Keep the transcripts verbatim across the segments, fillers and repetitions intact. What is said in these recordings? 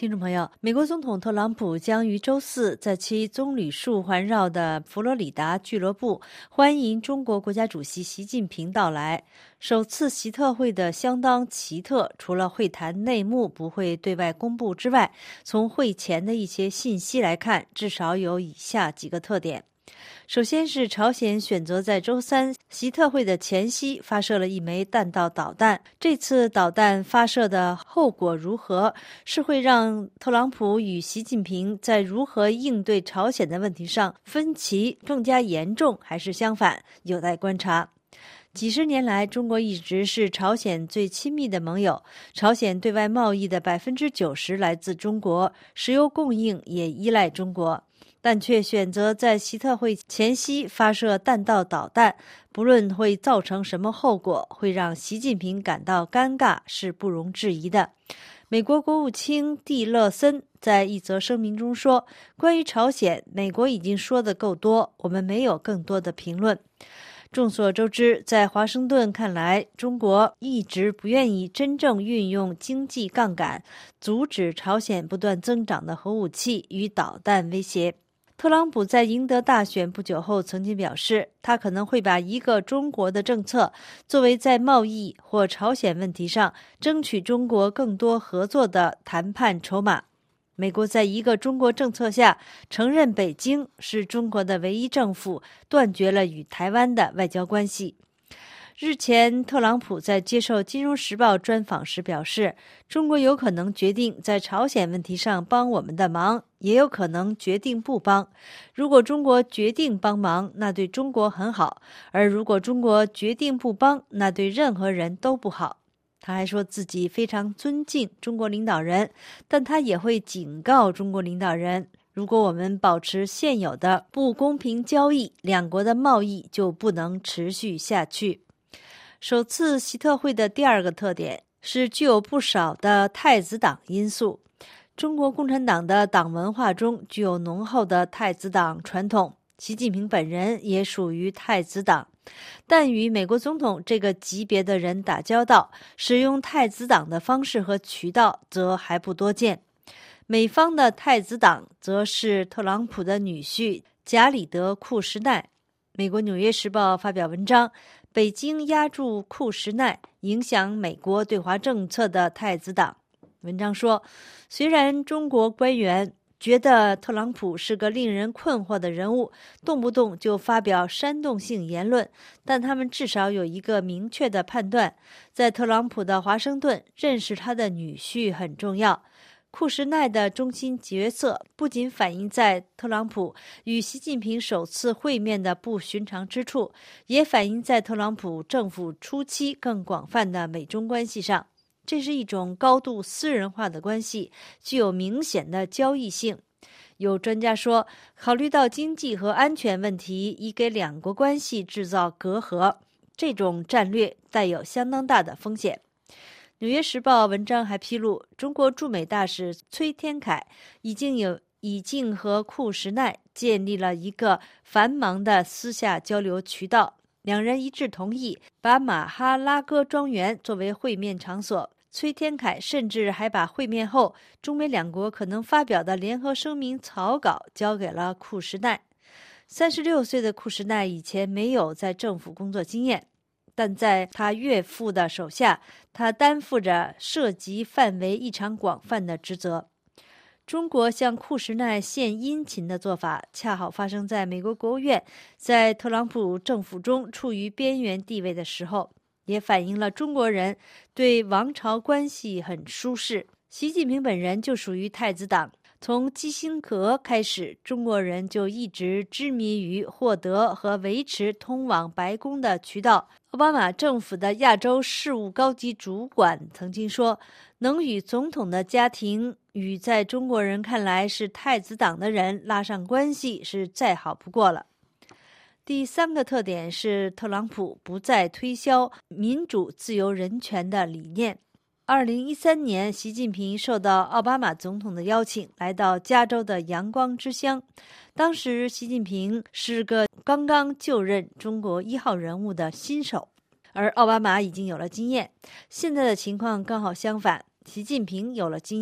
听众朋友，美国总统特朗普将于周四在其棕榈树环绕的佛罗里达俱乐部欢迎中国国家主席习近平到来。首次习特会的相当奇特，除了会谈内幕不会对外公布之外，从会前的一些信息来看，至少有以下几个特点。首先是朝鲜选择在周三习特会的前夕发射了一枚弹道导弹，这次导弹发射的后果如何，是会让特朗普与习近平在如何应对朝鲜的问题上分歧更加严重，还是相反，有待观察。几十年来，中国一直是朝鲜最亲密的盟友，朝鲜对外贸易的 百分之九十 来自中国，石油供应也依赖中国，但却选择在习特会前夕发射弹道导弹，不论会造成什么后果，会让习近平感到尴尬是不容置疑的。美国国务卿蒂勒森在一则声明中说，关于朝鲜，美国已经说得够多，我们没有更多的评论。众所周知，在华盛顿看来，中国一直不愿意真正运用经济杠杆，阻止朝鲜不断增长的核武器与导弹威胁。特朗普在赢得大选不久后曾经表示，他可能会把一个中国的政策作为在贸易或朝鲜问题上争取中国更多合作的谈判筹码。美国在一个中国政策下承认北京是中国的唯一政府，断绝了与台湾的外交关系。日前，特朗普在接受《金融时报》专访时表示，中国有可能决定在朝鲜问题上帮我们的忙，也有可能决定不帮。如果中国决定帮忙，那对中国很好；而如果中国决定不帮，那对任何人都不好。他还说自己非常尊敬中国领导人，但他也会警告中国领导人，如果我们保持现有的不公平交易，两国的贸易就不能持续下去。首次习特会的第二个特点是具有不少的太子党因素。中国共产党的党文化中具有浓厚的太子党传统，习近平本人也属于太子党。但与美国总统这个级别的人打交道，使用太子党的方式和渠道则还不多见。美方的太子党则是特朗普的女婿贾里德·库什奈。美国《纽约时报》发表文章，北京压住库什奈，影响美国对华政策的太子党。文章说，虽然中国官员觉得特朗普是个令人困惑的人物，动不动就发表煽动性言论，但他们至少有一个明确的判断，在特朗普的华盛顿，认识他的女婿很重要。库什奈的中心角色不仅反映在特朗普与习近平首次会面的不寻常之处，也反映在特朗普政府初期更广泛的美中关系上。这是一种高度私人化的关系，具有明显的交易性。有专家说，考虑到经济和安全问题已给两国关系制造隔阂，这种战略带有相当大的风险。纽约时报文章还披露，中国驻美大使崔天凯已经有已经和库什奈建立了一个繁忙的私下交流渠道，两人一致同意把马哈拉戈庄园作为会面场所。崔天凯甚至还把会面后中美两国可能发表的联合声明草稿交给了库什奈。三十六岁的库什奈以前没有在政府工作经验，但在他岳父的手下，他担负着涉及范围异常广泛的职责。中国向库什奈献殷勤的做法，恰好发生在美国国务院在特朗普政府中处于边缘地位的时候，也反映了中国人对王朝关系很舒适。习近平本人就属于太子党，从基辛格开始，中国人就一直痴迷于获得和维持通往白宫的渠道。奥巴马政府的亚洲事务高级主管曾经说，能与总统的家庭与在中国人看来是太子党的人拉上关系是再好不过了。第三个特点是特朗普不再推销民主、自由、人权的理念。二零一三年，习近平受到奥巴马总统的邀请，来到加州的阳光之乡。当时，习近平是个刚刚就任中国一号人物的新手，而奥巴马已经有了经验。现在的情况刚好相反，习近平有了经验，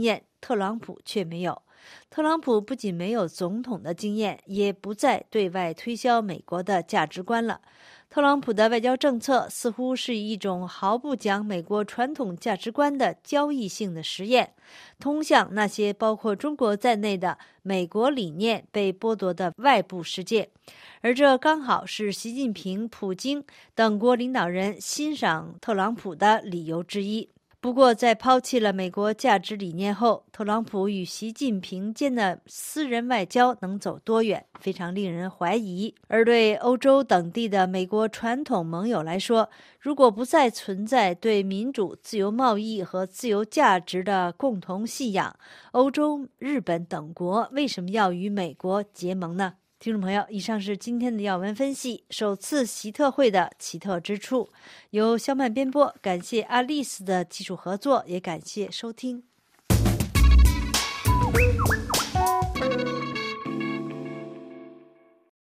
特朗普却没有。特朗普不仅没有总统的经验，也不再对外推销美国的价值观了。特朗普的外交政策似乎是一种毫不讲美国传统价值观的交易性的实验，通向那些包括中国在内的美国理念被剥夺的外部世界，而这刚好是习近平、普京等国领导人欣赏特朗普的理由之一。不过，在抛弃了美国价值理念后，特朗普与习近平间的私人外交能走多远，非常令人怀疑。而对欧洲等地的美国传统盟友来说，如果不再存在对民主、自由贸易和自由价值的共同信仰，欧洲、日本等国为什么要与美国结盟呢？听众朋友，以上是今天的要闻分析，首次习特会的奇特之处，由肖曼编播，感谢阿丽丝的技术合作，也感谢收听。